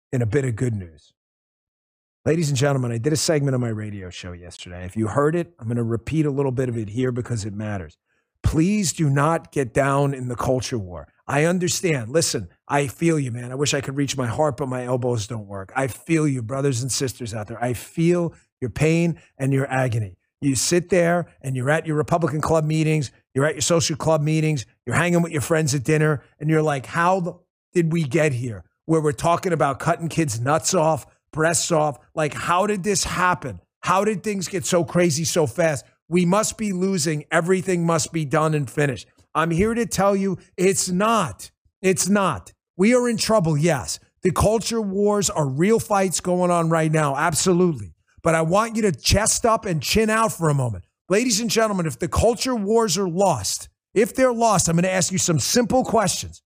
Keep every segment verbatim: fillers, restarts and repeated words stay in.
in a bit of good news. Ladies and gentlemen, I did a segment on my radio show yesterday. If you heard it, I'm going to repeat a little bit of it here because it matters. Please do not get down in the culture war. I understand. Listen, I feel you, man. I wish I could reach my heart, but my elbows don't work. I feel you, brothers and sisters out there. I feel your pain and your agony. You sit there and you're at your Republican club meetings, you're at your social club meetings, you're hanging with your friends at dinner, and you're like, how did we get here? Where we're talking about cutting kids' nuts off, breasts off. Like, how did this happen? How did things get so crazy so fast? We must be losing. Everything must be done and finished. I'm here to tell you it's not. It's not. We are in trouble, yes. The culture wars are real fights going on right now, absolutely. But I want you to chest up and chin out for a moment. Ladies and gentlemen, if the culture wars are lost, if they're lost, I'm going to ask you some simple questions.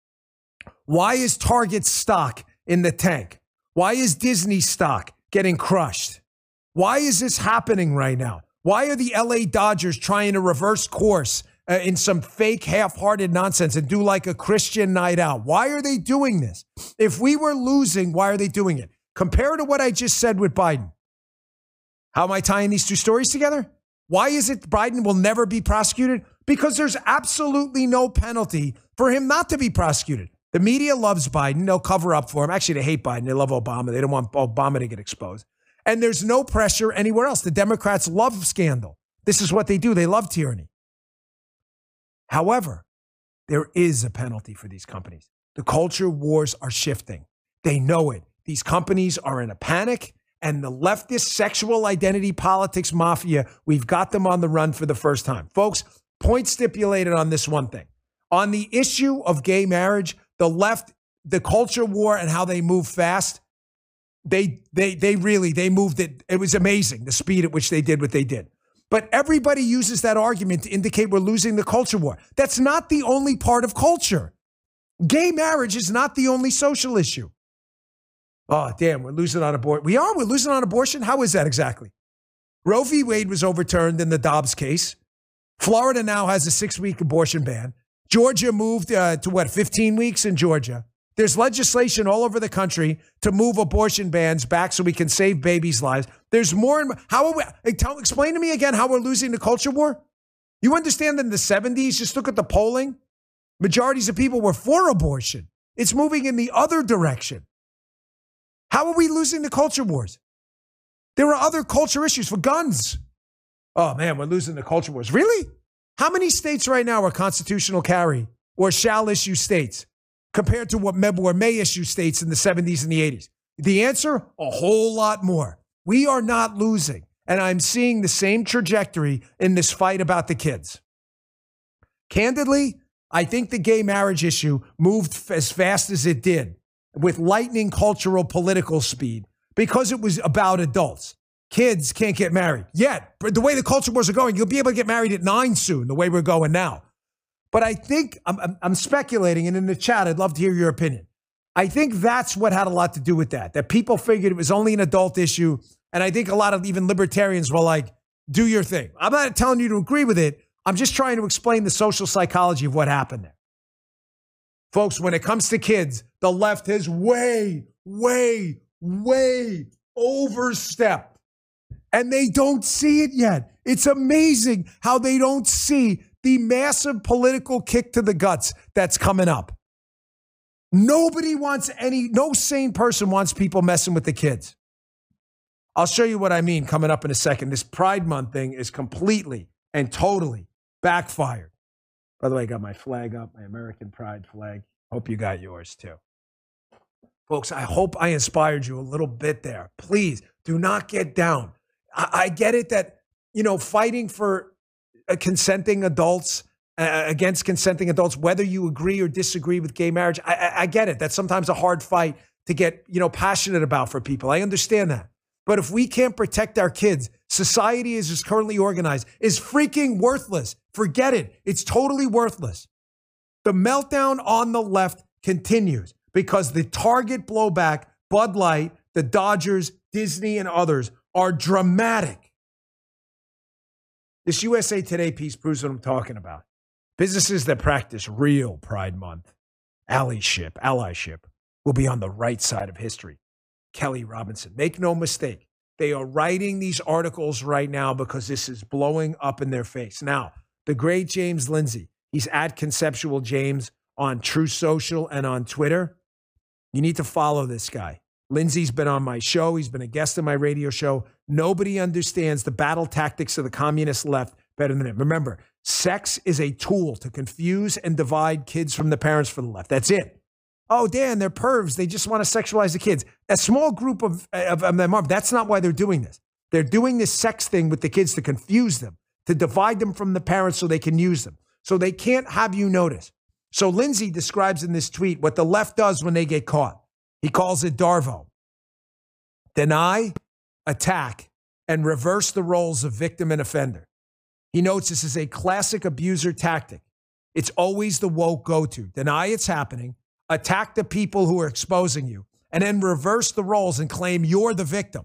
Why is Target stock in the tank? Why is Disney stock getting crushed? Why is this happening right now? Why are the L A Dodgers trying to reverse course uh, in some fake half-hearted nonsense and do like a Christian night out? Why are they doing this? If we were losing, why are they doing it? Compare to what I just said with Biden. How am I tying these two stories together? Why is it Biden will never be prosecuted? Because there's absolutely no penalty for him not to be prosecuted. The media loves Biden. They'll cover up for him. Actually, they hate Biden. They love Obama. They don't want Obama to get exposed. And there's no pressure anywhere else. The Democrats love scandal. This is what they do. They love tyranny. However, there is a penalty for these companies. The culture wars are shifting. They know it. These companies are in a panic, and the leftist sexual identity politics mafia, we've got them on the run for the first time. Folks, point stipulated on this one thing. On the issue of gay marriage, the left, the culture war and how they move fast, They they they really, they moved it. It was amazing, the speed at which they did what they did. But everybody uses that argument to indicate we're losing the culture war. That's not the only part of culture. Gay marriage is not the only social issue. Oh, damn, we're losing on abortion. We are, we're losing on abortion? How is that exactly? Roe v. Wade was overturned in the Dobbs case. Florida now has a six-week abortion ban. Georgia moved uh, to, what, fifteen weeks in Georgia. There's legislation all over the country to move abortion bans back so we can save babies' lives. There's more. And how are we? Hey, tell, explain to me again how we're losing the culture war. You understand that in the seventies, just look at the polling. Majorities of people were for abortion. It's moving in the other direction. How are we losing the culture wars? There are other culture issues for guns. Oh, man, we're losing the culture wars. Really? How many states right now are constitutional carry or shall issue states compared to what were may issue states in the seventies and the eighties? The answer, a whole lot more. We are not losing. And I'm seeing the same trajectory in this fight about the kids. Candidly, I think the gay marriage issue moved f- as fast as it did with lightning cultural political speed because it was about adults. Kids can't get married yet. But the way the culture wars are going, you'll be able to get married at nine soon, the way we're going now. But I think, I'm, I'm, I'm speculating, and in the chat, I'd love to hear your opinion. I think that's what had a lot to do with that, that people figured it was only an adult issue. And I think a lot of even libertarians were like, do your thing. I'm not telling you to agree with it. I'm just trying to explain the social psychology of what happened there. Folks, when it comes to kids, the left has way, way, way overstepped. And they don't see it yet. It's amazing how they don't see the massive political kick to the guts that's coming up. Nobody wants any, no sane person wants people messing with the kids. I'll show you what I mean coming up in a second. This Pride Month thing is completely and totally backfired. By the way, I got my flag up, my American Pride flag. Hope you got yours too. Folks, I hope I inspired you a little bit there. Please do not get down. I, I get it that, you know, fighting for uh, consenting adults uh, against consenting adults, whether you agree or disagree with gay marriage, I, I, I get it. That's sometimes a hard fight to get, you know, passionate about for people. I understand that. But if we can't protect our kids, society as is currently organized is freaking worthless. Forget it. It's totally worthless. The meltdown on the left continues because the target blowback, Bud Light, the Dodgers, Disney, and others are dramatic. This U S A Today piece proves what I'm talking about. Businesses that practice real Pride Month allyship, allyship will be on the right side of history. Kelly Robinson. Make no mistake. They are writing these articles right now because this is blowing up in their face. Now, the great James Lindsay, he's at Conceptual James on Truth Social and on Twitter. You need to follow this guy. Lindsay's been on my show. He's been a guest on my radio show. Nobody understands the battle tactics of the communist left better than him. Remember, sex is a tool to confuse and divide kids from the parents for the left. That's it. Oh, Dan, they're pervs. They just want to sexualize the kids. A small group of, of, of them are. That's not why they're doing this. They're doing this sex thing with the kids to confuse them, to divide them from the parents so they can use them. So they can't have you notice. So Lindsay describes in this tweet what the left does when they get caught. He calls it DARVO. Deny, attack, and reverse the roles of victim and offender. He notes this is a classic abuser tactic. It's always the woke go-to. Deny it's happening, attack the people who are exposing you, and then reverse the roles and claim you're the victim.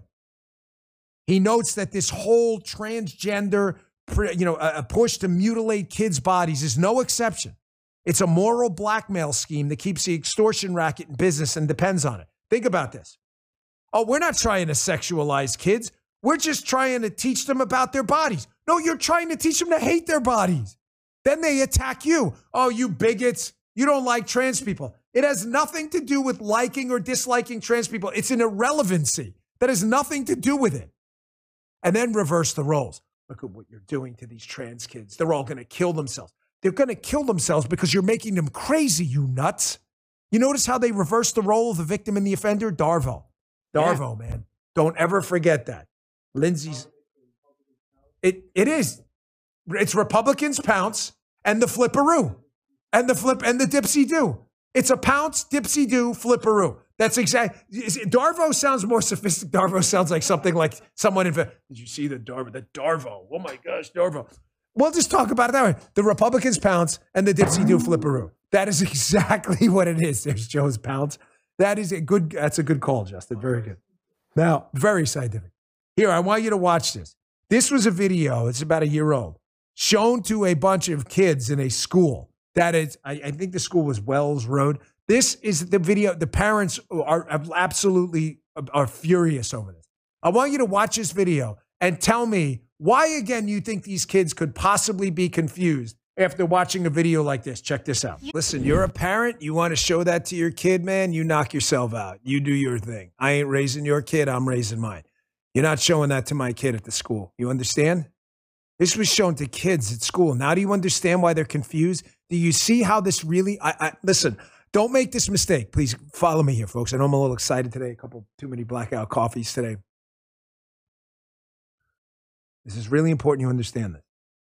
He notes that this whole transgender, you know, a push to mutilate kids' bodies is no exception. It's a moral blackmail scheme that keeps the extortion racket in business and depends on it. Think about this. Oh, we're not trying to sexualize kids. We're just trying to teach them about their bodies. No, you're trying to teach them to hate their bodies. Then they attack you. Oh, you bigots. You don't like trans people. It has nothing to do with liking or disliking trans people. It's an irrelevancy that has nothing to do with it. And then reverse the roles. Look at what you're doing to these trans kids. They're all going to kill themselves. They're going to kill themselves because you're making them crazy, you nuts. You notice how they reverse the role of the victim and the offender? Darvo. Darvo, yeah. Man. Don't ever forget that. Lindsay's. It, it is. It's Republicans pounce and the flipperoo. And the flip and the dipsy-do. It's a pounce, dipsy-do, flipperoo. That's exactly. Darvo sounds more sophisticated. Darvo sounds like something like someone. Inv- Did you see the Darvo? The Darvo. Oh my gosh, Darvo. We'll just talk about it that way. The Republicans pounce and the dipsy-do, flipperoo. That is exactly what it is. There's Joe's pounce. That is a good. That's a good call, Justin. Very good. Now, very scientific. Here, I want you to watch this. This was a video. It's about a year old, shown to a bunch of kids in a school. That is, I, I think the school was Wells Road. This is the video. The parents are absolutely are furious over this. I want you to watch this video and tell me why, again, you think these kids could possibly be confused after watching a video like this. Check this out. Listen, you're a parent. You want to show that to your kid, man? You knock yourself out. You do your thing. I ain't raising your kid. I'm raising mine. You're not showing that to my kid at the school. You understand? This was shown to kids at school. Now do you understand why they're confused? Do you see how this really, I, I listen, don't make this mistake. Please follow me here, folks. I know I'm a little excited today. A couple too many blackout coffees today. This is really important you understand this.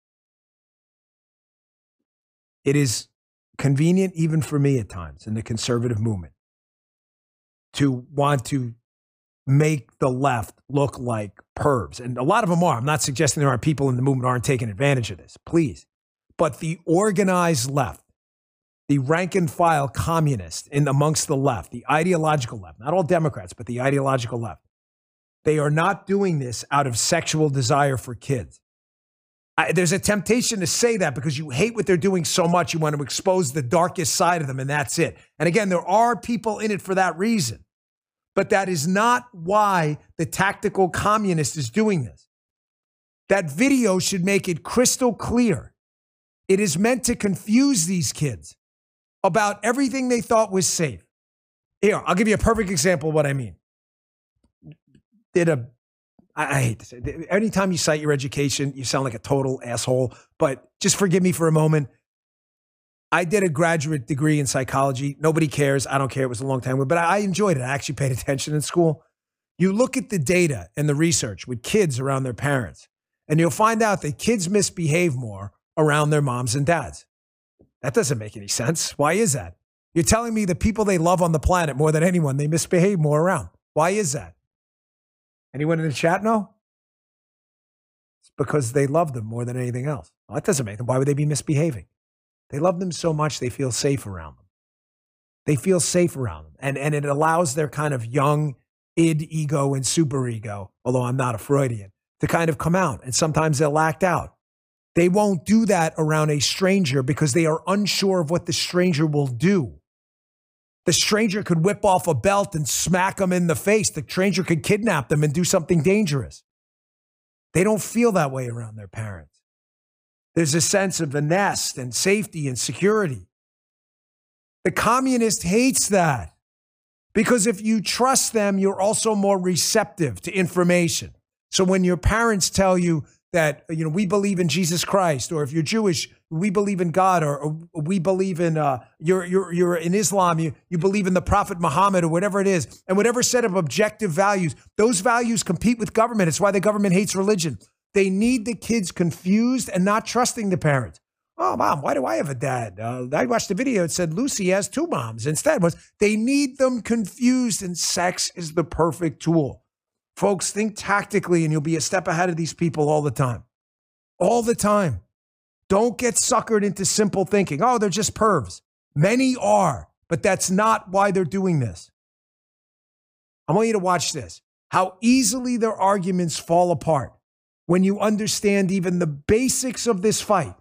It is convenient even for me at times in the conservative movement to want to make the left look like pervs. And a lot of them are. I'm not suggesting there are people in the movement who aren't taking advantage of this. Please. But the organized left, the rank and file communist in amongst the left, the ideological left, not all Democrats, but the ideological left, they are not doing this out of sexual desire for kids. I, there's a temptation to say that because you hate what they're doing so much, you want to expose the darkest side of them, and that's it. And again, there are people in it for that reason. But that is not why the tactical communist is doing this. That video should make it crystal clear. It is meant to confuse these kids about everything they thought was safe. Here, I'll give you a perfect example of what I mean. Did a, I, I hate to say it. Anytime you cite your education, you sound like a total asshole, but just forgive me for a moment. I did a graduate degree in psychology. Nobody cares. I don't care. It was a long time ago, but I enjoyed it. I actually paid attention in school. You look at the data and the research with kids around their parents, and you'll find out that kids misbehave more around their moms and dads. That doesn't make any sense. Why is that? You're telling me the people they love on the planet more than anyone, they misbehave more around. Why is that? Anyone in the chat know? It's because they love them more than anything else. Well, that doesn't make them. Why would they be misbehaving? They love them so much they feel safe around them. They feel safe around them. And, and it allows their kind of young id, ego, and superego, although I'm not a Freudian, to kind of come out. And sometimes they'll act out. They won't do that around a stranger because they are unsure of what the stranger will do. The stranger could whip off a belt and smack them in the face. The stranger could kidnap them and do something dangerous. They don't feel that way around their parents. There's a sense of a nest and safety and security. The communist hates that because if you trust them, you're also more receptive to information. So when your parents tell you that, you know, we believe in Jesus Christ, or if you're Jewish, we believe in God, or, or we believe in, uh, you're, you're, you're in Islam, you, you believe in the Prophet Muhammad, or whatever it is, and whatever set of objective values, those values compete with government. It's why the government hates religion. They need the kids confused and not trusting the parents. Oh, mom, why do I have a dad? Uh, I watched the video. It said Lucy has two moms. Instead, was they need them confused, and sex is the perfect tool. Folks, think tactically, and you'll be a step ahead of these people all the time. All the time. Don't get suckered into simple thinking. Oh, they're just pervs. Many are, but that's not why they're doing this. I want you to watch this. How easily their arguments fall apart when you understand even the basics of this fight.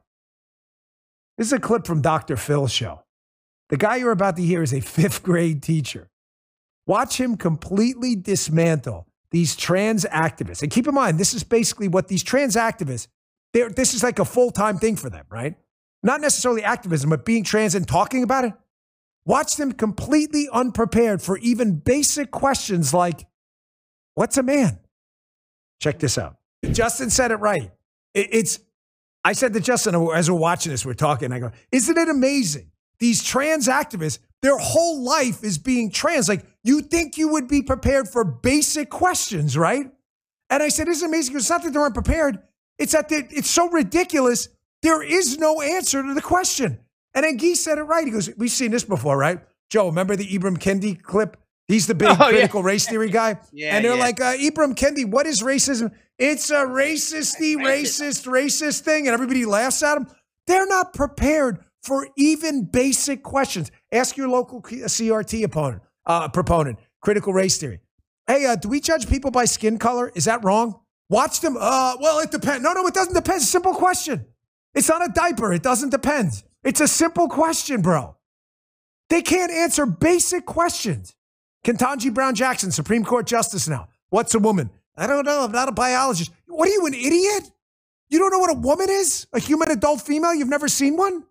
This is a clip from Doctor Phil's show. The guy you're about to hear is a fifth grade teacher. Watch him completely dismantle these trans activists. And keep in mind, this is basically what these trans activists, this is like a full-time thing for them, right? Not necessarily activism, but being trans and talking about it. Watch them completely unprepared for even basic questions like, what's a man? Check this out. Justin said it right. It, it's, I said to Justin, as we're watching this, we're talking, I go, isn't it amazing? These trans activists, their whole life is being trans. Like, you think you would be prepared for basic questions, right? And I said, this is amazing. It's not that they weren't prepared. It's that it's so ridiculous. There is no answer to the question. And then Guy said it right. He goes, we've seen this before, right? Joe, remember the Ibram Kendi clip? He's the big oh, critical yeah. race theory guy. yeah, and they're yeah. like, uh, Ibram Kendi, what is racism? It's a racisty, racist, racist thing. And everybody laughs at him. They're not prepared for even basic questions. Ask your local C R T opponent, uh, proponent, critical race theory. Hey, uh, do we judge people by skin color? Is that wrong? Watch them. Uh, well, it depends. No, no, it doesn't depend. It's a simple question. It's not a diaper. It doesn't depend. It's a simple question, bro. They can't answer basic questions. Ketanji Brown Jackson, Supreme Court Justice now. What's a woman? I don't know. I'm not a biologist. What are you, an idiot? You don't know what a woman is? A human adult female? You've never seen one?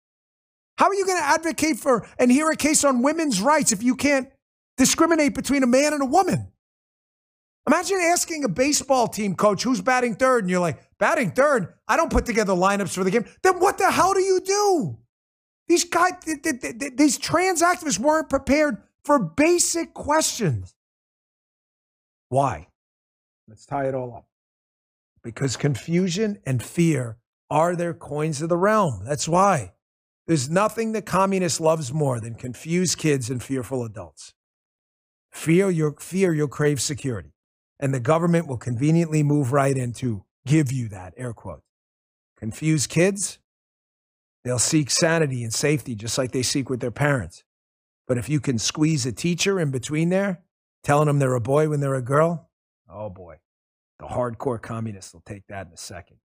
How are you going to advocate for and hear a case on women's rights if you can't discriminate between a man and a woman? Imagine asking a baseball team coach who's batting third, and you're like, batting third? I don't put together lineups for the game. Then what the hell do you do? These guys, these trans activists weren't prepared for basic questions. Why? Let's tie it all up. Because confusion and fear are their coins of the realm. That's why. There's nothing the communist loves more than confused kids and fearful adults. Fear, you'll, fear you'll crave security. And the government will conveniently move right in to give you that, air quotes. Confused kids, they'll seek sanity and safety just like they seek with their parents. But if you can squeeze a teacher in between there, telling them they're a boy when they're a girl, oh boy, the hardcore communists will take that in a second.